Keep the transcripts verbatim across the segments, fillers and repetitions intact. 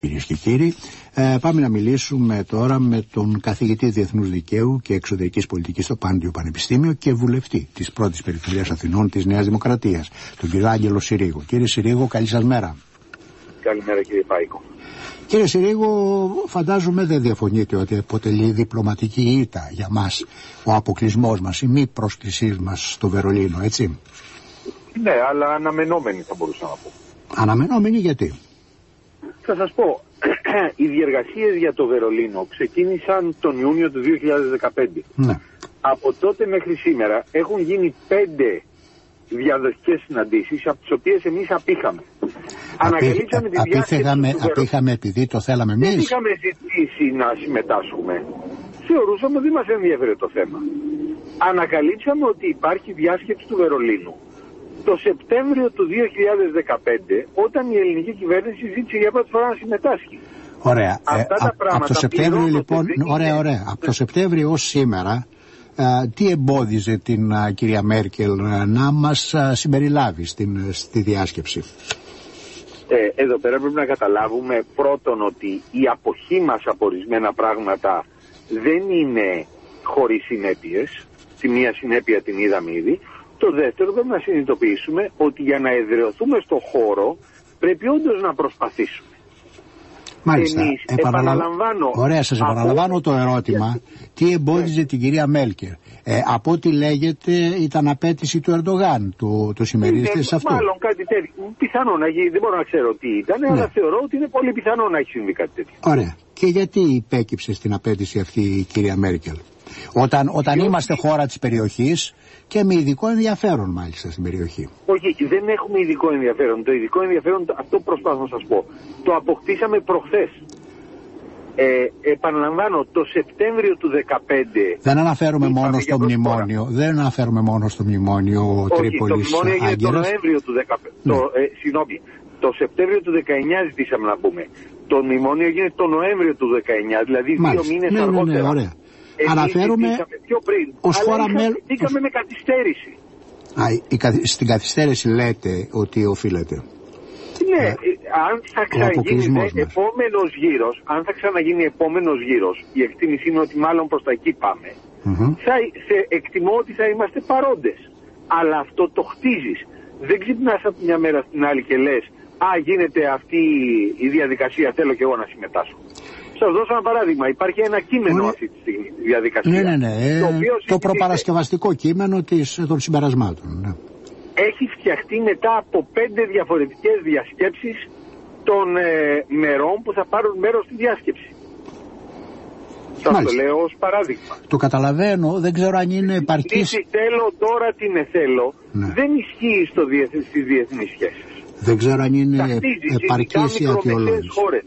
Κυρίες και κύριοι, ε, πάμε να μιλήσουμε τώρα με τον καθηγητή Διεθνούς Δικαίου και Εξωτερικής Πολιτικής στο Πάντιο Πανεπιστήμιο και βουλευτή της πρώτης Περιφερειάς Αθηνών της Νέας Δημοκρατίας, τον κύριο Άγγελο Συρίγο. Κύριε Συρίγο, καλή σας μέρα. Καλημέρα κύριε Πάικο. Κύριε Συρίγο, φαντάζομαι δεν διαφωνείτε ότι αποτελεί διπλωματική ήττα για μας ο αποκλεισμός μας, η μη πρόσκλησή μας στο Βερολίνο, έτσι? Ναι, αλλά αναμενόμενη θα μπορούσα να πω. Αναμενόμενη γιατί? Θα σας πω, οι διεργασίες για το Βερολίνο ξεκίνησαν τον Ιούνιο του δύο χιλιάδες δεκαπέντε. Ναι. Από τότε μέχρι σήμερα έχουν γίνει πέντε διαδοχικές συναντήσεις, από τις οποίες εμείς απήχαμε. Ανακαλύψαμε τη διάσκεψη του Βερολίνου. Απήχαμε επειδή το θέλαμε εμείς. Δεν είχαμε ζητήσει να συμμετάσχουμε. Θεωρούσαμε ότι μας ενδιαφέρε το θέμα. Ανακαλύψαμε ότι υπάρχει διάσκεψη του Βερολίνου το Σεπτέμβριο του δύο χιλιάδες δεκαπέντε, όταν η ελληνική κυβέρνηση ζήτησε για πρώτη φορά να συμμετάσχει. Ωραία. Ε, από το Σεπτέμβριο λοιπόν, ωραία, ωραία. Από το Σεπτέμβριο ως σήμερα, α, τι εμπόδιζε την α, κυρία Μέρκελ α, να μας α, συμπεριλάβει στην, στη διάσκεψη? Ε, εδώ πέρα πρέπει να καταλάβουμε πρώτον ότι η αποχή μας από ορισμένα πράγματα δεν είναι χωρίς συνέπειες. Τη μία συνέπεια την είδαμε ήδη. Το δεύτερο, πρέπει να συνειδητοποιήσουμε ότι για να εδραιωθούμε στο χώρο πρέπει όντως να προσπαθήσουμε. Μάλιστα. Εμείς, Επαναλα... επαναλαμβάνω... Ωραία, σας επαναλαμβάνω από... το ερώτημα. Τι εμπόδιζε ναι. την κυρία Μέρκελ? Ε, από ό,τι λέγεται ήταν απέτηση του Ερντογάν. Το, το συμμερίζεστε σε αυτό? Μάλλον κάτι τέτοιο. Πιθανό να γίνει, δεν μπορώ να ξέρω τι ήταν, ναι. αλλά θεωρώ ότι είναι πολύ πιθανό να έχει συμβεί κάτι τέτοιο. Ωραία. Και γιατί υπέκυψε στην απέτηση αυτή η κυρία Μέρκελ? Όταν, όταν Διότι... είμαστε χώρα της περιοχής και με ειδικό ενδιαφέρον μάλιστα στην περιοχή. Όχι, δεν έχουμε ειδικό ενδιαφέρον. Το ειδικό ενδιαφέρον, αυτό προσπάθω να σας πω, το αποκτήσαμε προχθές. Ε, επαναλαμβάνω, το Σεπτέμβριο του δύο χιλιάδες δεκαπέντε... Δεν αναφέρουμε μόνο στο μνημόνιο, δεν αναφέρουμε μόνο στο μνημόνιο Τρίπολης Άγκυρας. Όχι, το μνημόνιο έγινε το Νοέμβριο του δύο χιλιάδες δεκαπέντε. Ναι. Το, ε, συγγνώμη, το Σεπτέμβριο του δεκαεννιά ζητήσαμε να πούμε. Το μνημόνιο έγινε το Νοέμβριο του δεκαεννιά, δηλαδή Μάλιστα. δύο μήνες ναι, αργότερα. Ναι, ναι, ωραία. Αναφέρομαι ως χώρα μέλος. Είχαμε με καθυστέρηση. Α, η, στην καθυστέρηση λέτε ότι οφείλεται. Ναι, ε, αν θα ξαναγίνει επόμενος γύρος, αν θα ξαναγίνει επόμενος γύρος, η εκτίμηση είναι ότι μάλλον προς τα εκεί πάμε, mm-hmm. θα, σε, εκτιμώ ότι θα είμαστε παρόντες. Αλλά αυτό το χτίζεις. Δεν ξυπνάς από μια μέρα στην άλλη και λες, α, γίνεται αυτή η διαδικασία, θέλω και εγώ να συμμετάσχω. Σας δώσω ένα παράδειγμα. Υπάρχει ένα κείμενο αυτή τη στιγμή στη διαδικασία. Ναι, ναι, ναι. Το, οποίο το προπαρασκευαστικό κείμενο της, των συμπερασμάτων. Ναι. Έχει φτιαχτεί μετά από πέντε διαφορετικές διασκέψεις των ε, μερών που θα πάρουν μέρος στη διάσκεψη. Σας το λέω ως παράδειγμα. Το καταλαβαίνω, δεν ξέρω αν είναι επαρκής. Τι θέλω τώρα την εθέλω, ναι. δεν ισχύει στο διεθ... στις διεθνείς σχέσεις. Δεν ξέρω αν είναι επαρκής η αιτιολόγηση.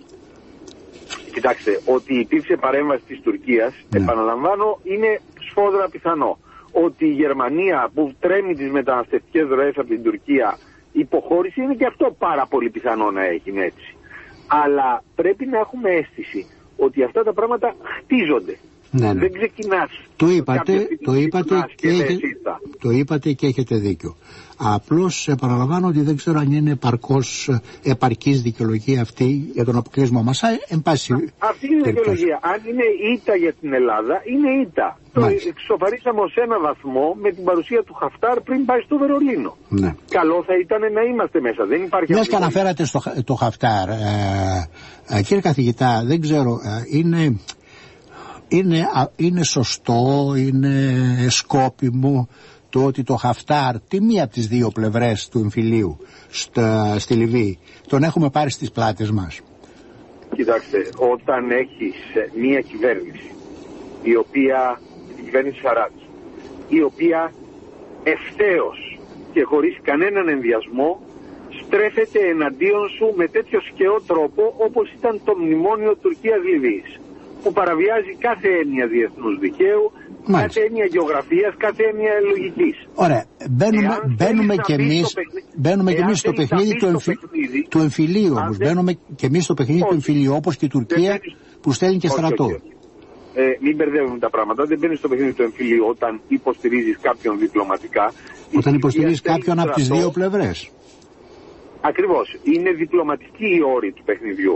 Κοιτάξτε, ότι υπήρξε παρέμβαση της Τουρκίας, ναι. επαναλαμβάνω, είναι σφόδρα πιθανό. Ότι η Γερμανία που τρέμει τις μεταναστευτικές ροές από την Τουρκία υποχώρησε, είναι και αυτό πάρα πολύ πιθανό να έγινε έτσι. Αλλά πρέπει να έχουμε αίσθηση ότι αυτά τα πράγματα χτίζονται. Ναι, ναι. Δεν ξεκινάς. Το είπατε, το είπατε, και και έχετε, το είπατε και έχετε δίκιο. Απλώς επαναλαμβάνω ότι δεν ξέρω αν είναι επαρκώς, επαρκής δικαιολογία αυτή για τον αποκλεισμό μας. Εν πάση αυτή είναι η δικαιολογία. Αν είναι ήττα για την Ελλάδα, είναι ήττα. Το εξοφαρίσαμε ως ένα βαθμό με την παρουσία του Χαφτάρ πριν πάει στο Βερολίνο. Ναι. Καλό θα ήταν να είμαστε μέσα. Δεν υπάρχει. Μιας και αναφέρατε στο, το Χαφτάρ, ε, ε, κύριε καθηγητά, δεν ξέρω, ε, είναι... Είναι, είναι σωστό, είναι σκόπιμο το ότι το Χαφτάρ, τη μία από τις δύο πλευρές του εμφυλίου στα, στη Λιβύη, τον έχουμε πάρει στις πλάτες μας? Κοιτάξτε, όταν έχεις μία κυβέρνηση, η οποία, η κυβέρνηση Σαράτ, η οποία ευθέως και χωρίς κανέναν ενδιασμό στρέφεται εναντίον σου με τέτοιο σκαιό τρόπο όπως ήταν το μνημόνιο Τουρκίας-Λιβύης, που παραβιάζει κάθε έννοια διεθνούς δικαίου, Μάλιστα. κάθε έννοια γεωγραφίας, κάθε έννοια λογικής. Ωραία. Μπαίνουμε, μπαίνουμε και εμείς παιχνί... στο παιχνίδι του, εμφυ... παιχνίδι, του εμφυλίου όμως. Δεν... Μπαίνουμε και εμείς στο παιχνίδι όχι. του εμφυλίου, όπως και η Τουρκία δεν... που στέλνει και στρατό. Όχι, όχι, όχι. Ε, μην μπερδεύουμε τα πράγματα. Δεν μπαίνεις στο παιχνίδι του εμφυλίου όταν υποστηρίζεις κάποιον διπλωματικά. Όταν υποστηρίζεις κάποιον από τις δύο πλευρές. Ακριβώς. Είναι διπλωματική η όρη του παιχνιδιού.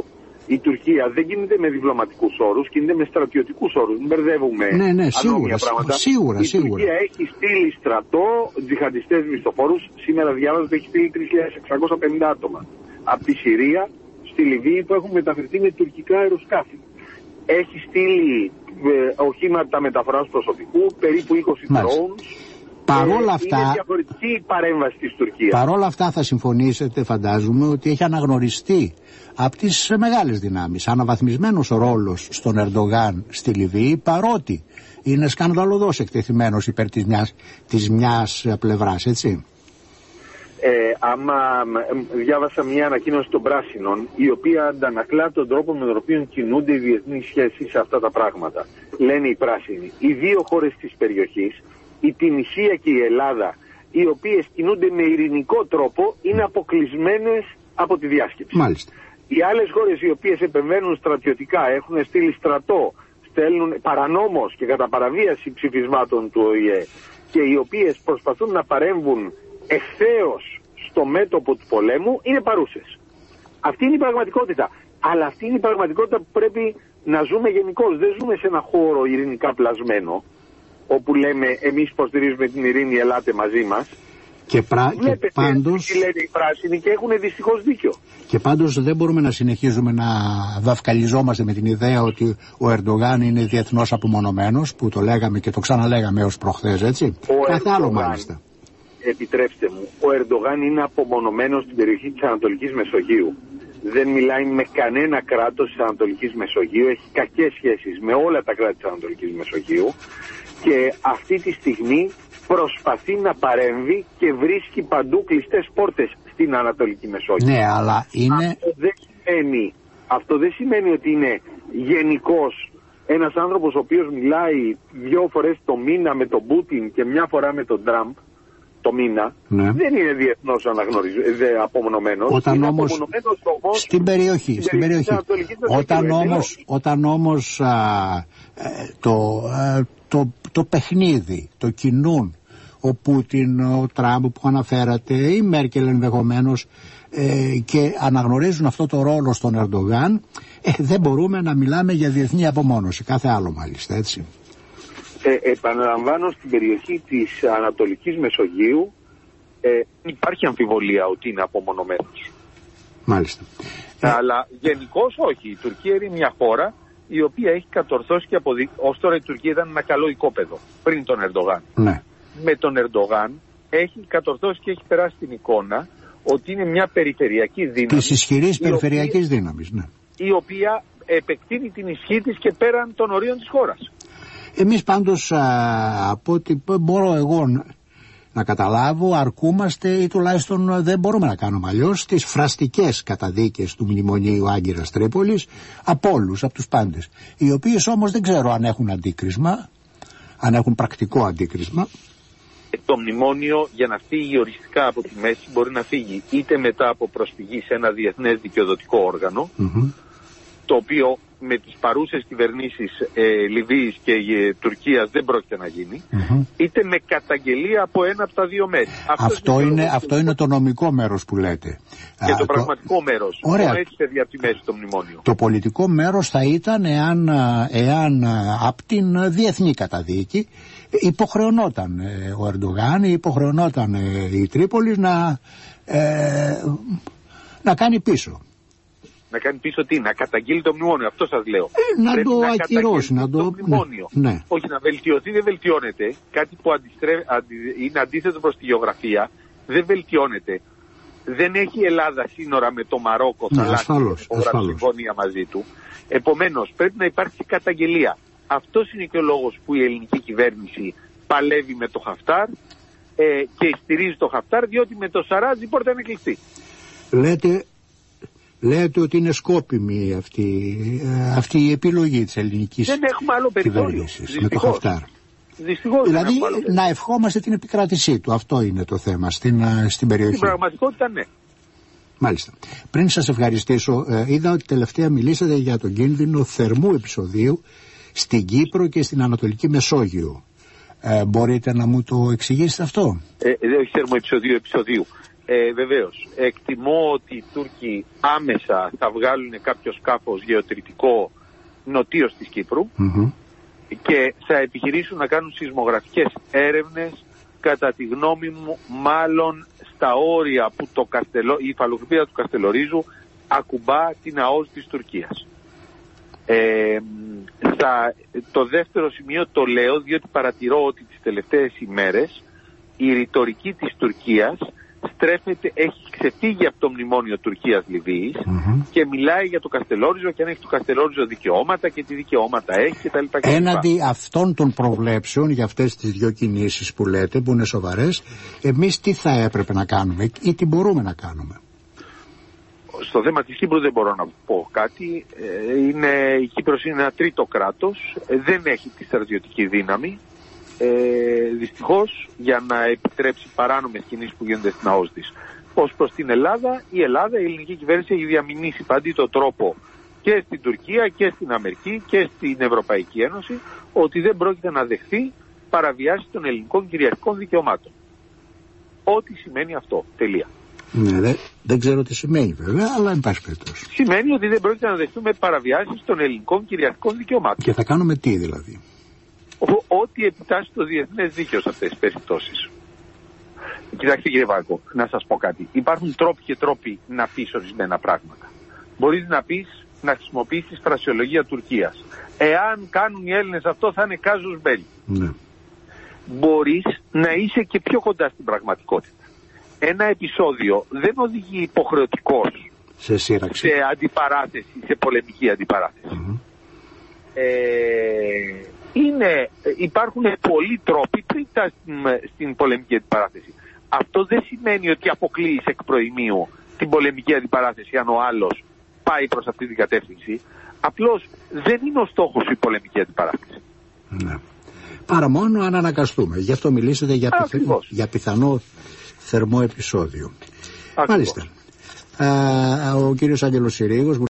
Η Τουρκία δεν κινείται με διπλωματικούς όρους, κινείται με στρατιωτικούς όρους. Μην μπερδεύουμε ναι, ναι, σίγουρα, πράγματα. Σίγουρα, η σίγουρα. Τουρκία έχει στείλει στρατό, τζιχαντιστές μισθοφόρους. Σήμερα διάβαζα ότι έχει στείλει τρεις χιλιάδες εξακόσια πενήντα άτομα από τη Συρία στη Λιβύη που έχουν μεταφερθεί με τουρκικά αεροσκάφη. Έχει στείλει ε, οχήματα μεταφοράς προσωπικού, περίπου είκοσι drones. Παρόλα αυτά, είναι διαφορετική η παρέμβαση της Τουρκίας. Παρόλα αυτά θα συμφωνήσετε, φαντάζομαι, ότι έχει αναγνωριστεί από τις μεγάλες δυνάμεις αναβαθμισμένος ο ρόλος στον Ερντογάν στη Λιβύη, παρότι είναι σκανδαλωδώς εκτεθειμένος υπέρ της μιας, της μιας πλευράς, έτσι. Ε, άμα διάβασα μια ανακοίνωση των Πράσινων, η οποία αντανακλά τον τρόπο με τον οποίο κινούνται οι διεθνείς σχέσεις σε αυτά τα πράγματα. Λένε οι Πράσινοι, οι δύο χώρες της περιοχής, η Τινησία και η Ελλάδα, οι οποίες κινούνται με ειρηνικό τρόπο, είναι αποκλεισμένες από τη διάσκεψη. Μάλιστα. Οι άλλες χώρες οι οποίες επεμβαίνουν στρατιωτικά, έχουν στείλει στρατό, στέλνουν παρανόμως και κατά παραβίαση ψηφισμάτων του Ο Η Ε, και οι οποίες προσπαθούν να παρέμβουν ευθέως στο μέτωπο του πολέμου, είναι παρούσες. Αυτή είναι η πραγματικότητα. Αλλά αυτή είναι η πραγματικότητα που πρέπει να ζούμε γενικώς. Δεν ζούμε σε ένα χώρο ειρηνικά πλασμένο, όπου λέμε εμείς υποστηρίζουμε την ειρήνη, ελάτε μαζί μας. Και, πρα... και πάντως... τι λένε οι πράσινοι και έχουν δυστυχώς δίκιο. Και πάντως δεν μπορούμε να συνεχίζουμε να δαυκαλιζόμαστε με την ιδέα ότι ο Ερντογάν είναι διεθνώς απομονωμένος, που το λέγαμε και το ξαναλέγαμε ως προχθές, έτσι. Κάθε άλλο μάλιστα. Επιτρέψτε μου, ο Ερντογάν είναι απομονωμένος στην περιοχή της Ανατολικής Μεσογείου. Δεν μιλάει με κανένα κράτος της Ανατολικής Μεσογείου, έχει κακές σχέσεις με όλα τα κράτη της Ανατολικής Μεσογείου και αυτή τη στιγμή προσπαθεί να παρέμβει και βρίσκει παντού κλειστές πόρτες στην Ανατολική Μεσόγειο. Ναι, αλλά είναι... Αυτό δεν σημαίνει, αυτό δεν σημαίνει ότι είναι γενικός ένας άνθρωπος ο οποίος μιλάει δύο φορές το μήνα με τον Πούτιν και μια φορά με τον Τραμπ το μήνα, ναι. Δεν είναι διεθνώς αναγνωρισμένος, απομονωμένος. Όταν είναι όμως, απομονωμένος όμως στην περιοχή, στην, στην περιοχή. Όταν όμως, όταν όμως α, το, α, το, το παιχνίδι, το κινούν ο Πούτιν, ο Τραμπ που αναφέρατε, η Μέρκελ ενδεχομένως, ε, και αναγνωρίζουν αυτό το ρόλο στον Ερντογάν, ε, δεν μπορούμε να μιλάμε για διεθνή απομόνωση, κάθε άλλο μάλιστα, έτσι. Ε, επαναλαμβάνω, στην περιοχή της Ανατολικής Μεσογείου ε, υπάρχει αμφιβολία ότι είναι απομονωμένος. Μάλιστα. Αλλά γενικώς όχι. Η Τουρκία είναι μια χώρα η οποία έχει κατορθώσει και αποδείξει. Ως τώρα η Τουρκία ήταν ένα καλό οικόπεδο πριν τον Ερντογάν. Ναι. Με τον Ερντογάν έχει κατορθώσει και έχει περάσει την εικόνα ότι είναι μια περιφερειακή δύναμη. Της ισχυρής περιφερειακής δύναμης, ναι. Η οποία επεκτείνει την ισχύ της και πέραν των ορίων της χώρας. Εμείς πάντως, α, από ό,τι μπορώ εγώ να καταλάβω, αρκούμαστε ή τουλάχιστον δεν μπορούμε να κάνουμε αλλιώς τις φραστικές καταδίκες του Μνημονίου Άγκυρας Τρίπολης από όλους, από τους πάντες, οι οποίες όμως δεν ξέρω αν έχουν αντίκρισμα, αν έχουν πρακτικό αντίκρισμα. Το μνημόνιο για να φύγει οριστικά από τη μέση μπορεί να φύγει είτε μετά από προσφυγή σε ένα διεθνές δικαιοδοτικό όργανο, mm-hmm. το οποίο με τις παρούσες κυβερνήσεις ε, Λιβύης και ε, Τουρκίας δεν πρόκειται να γίνει, mm-hmm. είτε με καταγγελία από ένα από τα δύο μέρη. Αυτό, είναι, είναι, αυτό είναι το νομικό μέρος που λέτε. Και Α, το πραγματικό το... μέρος. Ωραία. Έτσι φεύγει από τη μέση το μνημόνιο. Το πολιτικό μέρος θα ήταν εάν, εάν από την διεθνή καταδίκη υποχρεωνόταν ε, ο Ερντογάν ή υποχρεωνόταν ε, η Τρίπολη να, ε, να κάνει πίσω. Να κάνει πίσω τι, να καταγγείλει το μνημόνιο, αυτό σας λέω. Ε, να Πρέπει το να ακυρώσει, να το... το μνημόνιο. Ναι, ναι. Όχι, να βελτιωθεί δεν βελτιώνεται. Κάτι που αντιστρέ... αντι... είναι αντίθετο προς τη γεωγραφία, δεν βελτιώνεται. Δεν έχει η Ελλάδα σύνορα με το Μαρόκο, ναι, θαλάσσια, ασφαλώς, συμφωνία μαζί του. Επομένως, πρέπει να υπάρξει καταγγελία. Αυτός είναι και ο λόγος που η ελληνική κυβέρνηση παλεύει με το Χαφτάρ ε, και στηρίζει το Χαφτάρ, διότι με το Σαράζ η πόρτα είναι κλειστή. Λέτε... Λέτε ότι είναι σκόπιμη αυτή, αυτή η επιλογή της ελληνικής δεν έχουμε άλλο περιθώριο με το Χαφτάρ. Δυστυχώς, δηλαδή να ευχόμαστε την επικράτησή του. Αυτό είναι το θέμα στην, στην περιοχή. Στην πραγματικότητα ναι. Μάλιστα. Πριν σας ευχαριστήσω, είδα ότι τελευταία μιλήσατε για τον κίνδυνο θερμού επεισοδίου στην Κύπρο και στην Ανατολική Μεσόγειο. Ε, μπορείτε να μου το εξηγήσετε αυτό? Ε, όχι θερμού επεισοδίου, επεισοδίου. Ε, βεβαίως, εκτιμώ ότι οι Τούρκοι άμεσα θα βγάλουν κάποιο σκάφος γεωτρητικό νοτίως της Κύπρου mm-hmm. και θα επιχειρήσουν να κάνουν σεισμογραφικές έρευνες, κατά τη γνώμη μου μάλλον στα όρια που το Καστελο, η υφαλοκρηπίδα του Καστελορίζου ακουμπά την ΑΟΣ της Τουρκίας. Ε, θα, το δεύτερο σημείο το λέω διότι παρατηρώ ότι τις τελευταίες ημέρες η ρητορική της Τουρκίας στρέφεται, έχει ξεφύγει από το μνημόνιο Τουρκίας-Λιβύης mm-hmm. και μιλάει για το Καστελόριζο και αν έχει το Καστελόριζο δικαιώματα και τι δικαιώματα έχει κτλ. Έναντι αυτών των προβλέψεων για αυτές τις δύο κινήσεις που λέτε, που είναι σοβαρές, εμείς τι θα έπρεπε να κάνουμε ή τι μπορούμε να κάνουμε? Στο θέμα της Κύπρου δεν μπορώ να πω κάτι. Είναι, η Κύπρος είναι ένα τρίτο κράτος, δεν έχει τη στρατιωτική δύναμη. Ε, δυστυχώς για να επιτρέψει παράνομες κινήσεις που γίνονται στην ΑΟΣ της. Ως προς την Ελλάδα, η Ελλάδα, η ελληνική κυβέρνηση έχει διαμηνήσει παντήτο τρόπο και στην Τουρκία και στην Αμερική και στην Ευρωπαϊκή Ένωση ότι δεν πρόκειται να δεχθεί παραβιάσεις των ελληνικών κυριαρχικών δικαιωμάτων. Ό,τι σημαίνει αυτό. Τελεία. Ναι, δε, δεν ξέρω τι σημαίνει βέβαια, αλλά εν πάση περιπτώσει. Σημαίνει ότι δεν πρόκειται να δεχτούμε παραβιάσεις των ελληνικών κυριαρχικών δικαιωμάτων. Και θα κάνουμε τι δηλαδή? Ό,τι επιτάσσει το διεθνές δίκαιο σε αυτές τις περιπτώσεις. Κοιτάξτε κύριε Βάκο, να σας πω κάτι. Υπάρχουν τρόποι και τρόποι να πεις ορισμένα πράγματα. Μπορείς να πεις, να χρησιμοποιήσεις φρασιολογία Τουρκίας. Εάν κάνουν οι Έλληνες αυτό θα είναι κάζους μπέλι. Ναι. Μπορείς να είσαι και πιο κοντά στην πραγματικότητα. Ένα επεισόδιο δεν οδηγεί υποχρεωτικώς σε σύραξη, σε αντιπαράθεση, σε πολεμική αντιπαράθεση. Mm-hmm. Ε... Είναι, υπάρχουν πολλοί τρόποι πριν στην, στην πολεμική αντιπαράθεση. Αυτό δεν σημαίνει ότι αποκλείεις εκ προημίου την πολεμική αντιπαράθεση αν ο άλλος πάει προς αυτή την κατεύθυνση. Απλώς δεν είναι ο στόχος η πολεμική αντιπαράθεση. Ναι. Παρά μόνο αν αναγκαστούμε. Γι' αυτό μιλήσατε για, πιθ... για πιθανό θερμό επεισόδιο. Ακριβώς. Μάλιστα. Α, ο κύριος Άγγελος Συρίγος